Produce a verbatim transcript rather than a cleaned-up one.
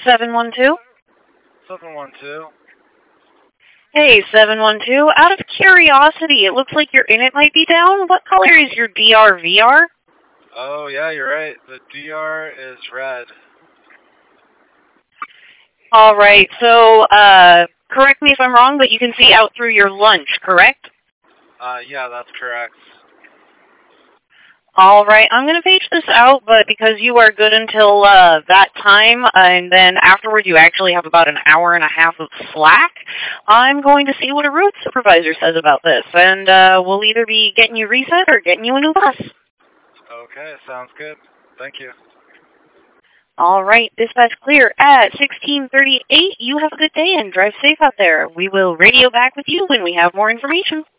seven one two? seven one two. Hey, seven one two. Out of curiosity, it looks like your init might be down. What color is your D R V R? Oh, yeah, you're right. The D R is red. All right, so uh, correct me if I'm wrong, but you can see out through your lunch, correct? Uh, yeah, that's correct. All right, I'm going to page this out, but because you are good until uh, that time, and then afterward you actually have about an hour and a half of slack, I'm going to see what a route supervisor says about this, and uh, we'll either be getting you reset or getting you a new bus. Okay, sounds good. Thank you. All right, dispatch clear at sixteen thirty-eight. You have a good day and drive safe out there. We will radio back with you when we have more information.